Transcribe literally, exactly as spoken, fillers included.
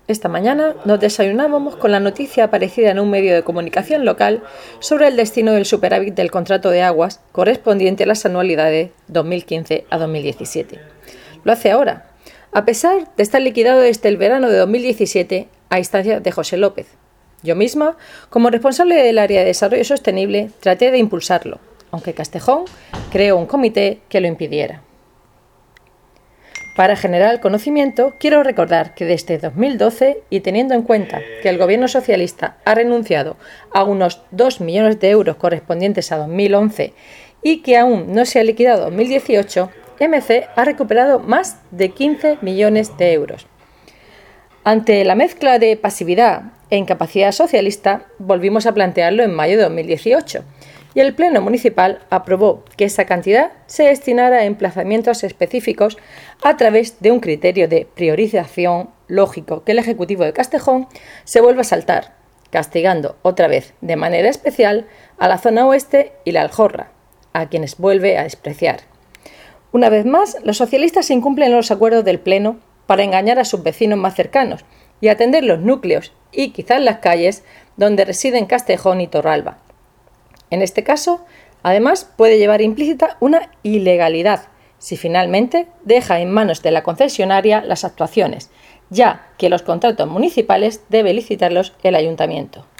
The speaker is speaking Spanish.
Esta mañana nos desayunábamos con la noticia aparecida en un medio de comunicación local sobre el destino del superávit del contrato de aguas correspondiente a las anualidades dos mil quince a dos mil diecisiete. Lo hace ahora, a pesar de estar liquidado desde el verano de dos mil diecisiete a instancias de José López. Yo misma, como responsable del área de desarrollo sostenible, traté de impulsarlo, aunque Castejón creó un comité que lo impidiera. Para generar el conocimiento, quiero recordar que desde dos mil doce, y teniendo en cuenta que el gobierno socialista ha renunciado a unos dos millones de euros correspondientes a dos mil once y que aún no se ha liquidado dos mil dieciocho, M C ha recuperado más de quince millones de euros. Ante la mezcla de pasividad e incapacidad socialista, volvimos a plantearlo en mayo de dos mil dieciocho, y el Pleno Municipal aprobó que esa cantidad se destinara a emplazamientos específicos a través de un criterio de priorización lógico que el Ejecutivo de Castejón se vuelve a saltar, castigando otra vez de manera especial a la zona oeste y la Aljorra, a quienes vuelve a despreciar. Una vez más, los socialistas incumplen los acuerdos del Pleno para engañar a sus vecinos más cercanos y atender los núcleos y quizás las calles donde residen Castejón y Torralba. En este caso, además, puede llevar implícita una ilegalidad si finalmente deja en manos de la concesionaria las actuaciones, ya que los contratos municipales debe licitarlos el ayuntamiento.